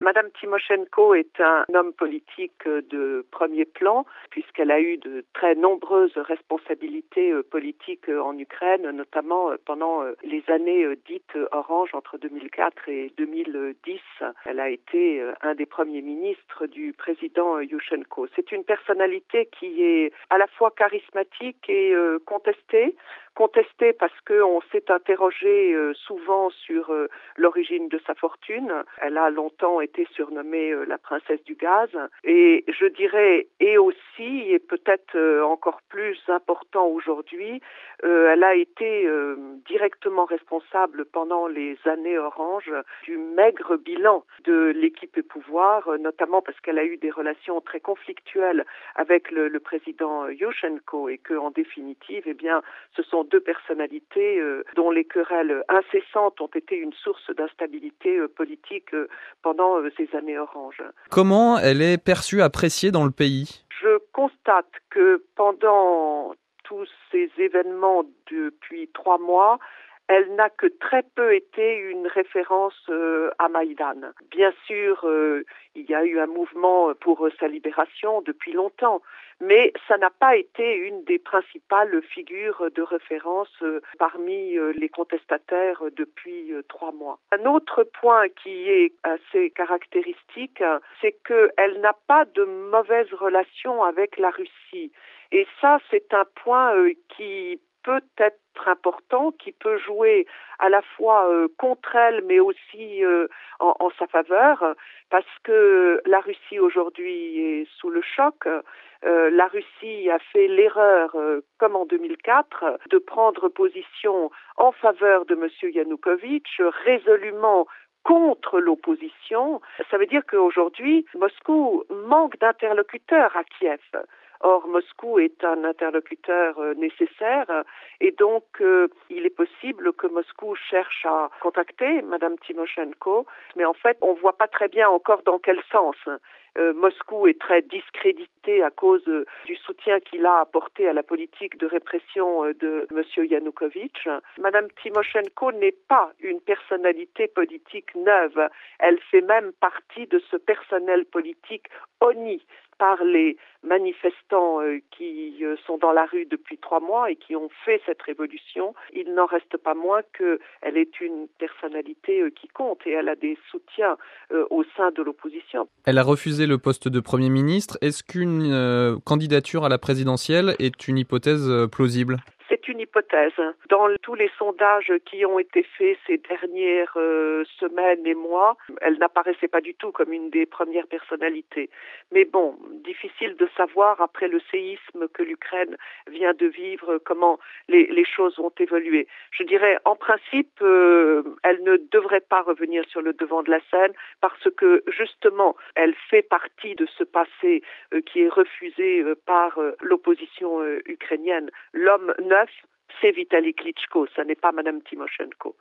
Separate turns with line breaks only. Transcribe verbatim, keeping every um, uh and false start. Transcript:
Madame Tymoshenko est un homme politique de premier plan, puisqu'elle a eu de très nombreuses responsabilités politiques en Ukraine, notamment pendant les années dites orange entre deux mille quatre et deux mille dix. Elle a été un des premiers ministres du président Yushchenko. C'est une personnalité qui est à la fois charismatique et contestée. Contestée parce qu'on s'est interrogé souvent sur l'origine de sa fortune. Elle a longtemps été surnommée la princesse du gaz. Et je dirais, et aussi, et peut-être encore plus important aujourd'hui, elle a été directement responsable pendant les années orange du maigre bilan de l'équipe au pouvoir, notamment parce qu'elle a eu des relations très conflictuelles avec le, le président Yushchenko et que, en définitive, eh bien, ce sont deux personnalités euh, dont les querelles incessantes ont été une source d'instabilité euh, politique euh, pendant euh, ces années orange.
Comment elle est perçue, appréciée dans le pays ?
Je constate que pendant tous ces événements depuis trois mois, elle n'a que très peu été une référence euh, à Maïdan. Bien sûr, euh, il y a eu un mouvement pour sa libération depuis longtemps, mais ça n'a pas été une des principales figures de référence euh, parmi euh, les contestataires depuis euh, trois mois. Un autre point qui est assez caractéristique, c'est qu'elle n'a pas de mauvaise relation avec la Russie. Et ça, c'est un point euh, qui peut être important, qui peut jouer à la fois euh, contre elle, mais aussi euh, en, en sa faveur, parce que la Russie aujourd'hui est sous le choc. Euh, la Russie a fait l'erreur, euh, comme en deux mille quatre, de prendre position en faveur de M. Yanukovych, résolument contre l'opposition. Ça veut dire qu'aujourd'hui, Moscou manque d'interlocuteurs à Kiev. Or, Moscou est un interlocuteur euh, nécessaire et donc euh, il est possible que Moscou cherche à contacter Madame Tymoshenko, mais en fait, on ne voit pas très bien encore dans quel sens. Euh, Moscou est très discrédité à cause euh, du soutien qu'il a apporté à la politique de répression euh, de M. Yanukovych. Madame Tymoshenko n'est pas une personnalité politique neuve. Elle fait même partie de ce personnel politique honni par les manifestants euh, qui euh, sont dans la rue depuis trois mois et qui ont fait cette révolution. Il n'en reste pas moins qu'elle est une personnalité euh, qui compte et elle a des soutiens euh, au sein de l'opposition.
Elle a refusé le poste de Premier ministre. Est-ce qu'une euh, candidature à la présidentielle est une hypothèse euh, plausible ?
C'est une hypothèse. Dans tous les sondages qui ont été faits ces dernières euh, semaines et mois, elle n'apparaissait pas du tout comme une des premières personnalités. Mais bon, difficile de savoir après le séisme que l'Ukraine vient de vivre comment les, les choses vont évoluer. Je dirais, en principe, euh, elle ne devrait pas revenir sur le devant de la scène parce que justement, elle fait partie de ce passé euh, qui est refusé euh, par euh, l'opposition euh, ukrainienne. L'homme neuf, c'est Vitali Klitschko, ça n'est pas Madame Tymoshenko.